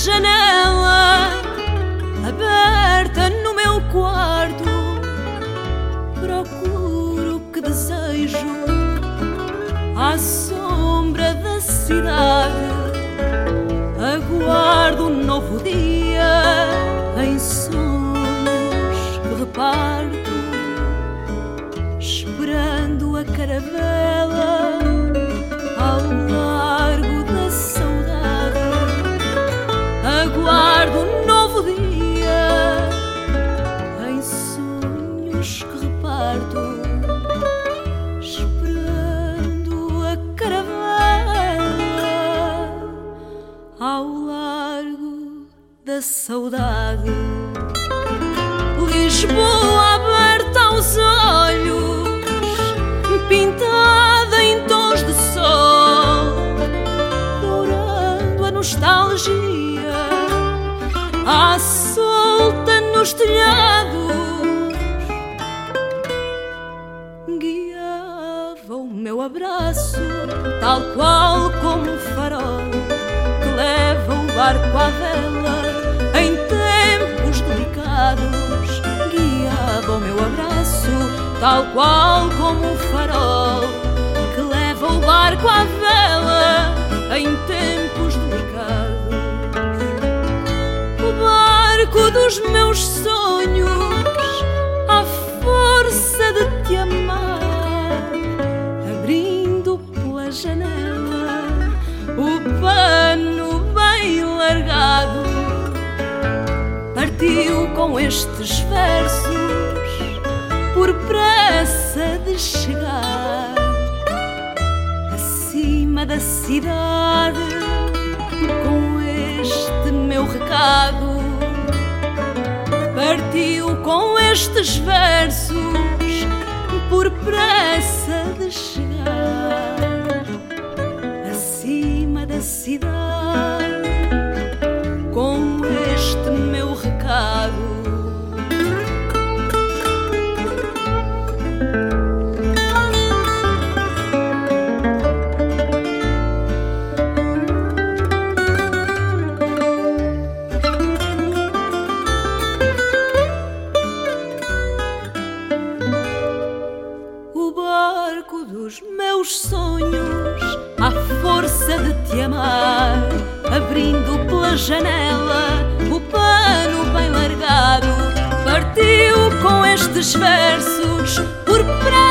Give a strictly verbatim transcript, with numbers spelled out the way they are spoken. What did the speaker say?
janela aberta no meu quarto, procuro o que desejo à sombra da cidade. Aguardo um novo dia em sonhos que reparto, esperando a caravela ao largo da saudade. Aguardo um novo dia em sonhos que reparto, esperando a caravela ao largo da saudade. Lisboa aberta aos olhos, pintada em tons de sol, dourando a nostalgia à solta nos telhados. Guiava o meu abraço, tal qual como um farol que leva o barco à vela em tempos delicados. Guiava o meu abraço, tal qual como um farol que leva o barco à vela em tempos delicados. O barco dos meus sonhos, à força de te amar, abrindo pela janela o pano bem largado, partiu com estes versos por pressa de chegar acima da cidade. Com este meu recado partiu com estes versos por pressa de chegar acima da cidade. Com este meu recado dos meus sonhos, à força de te amar, abrindo pela janela o pano bem largado, partiu com estes versos por prazer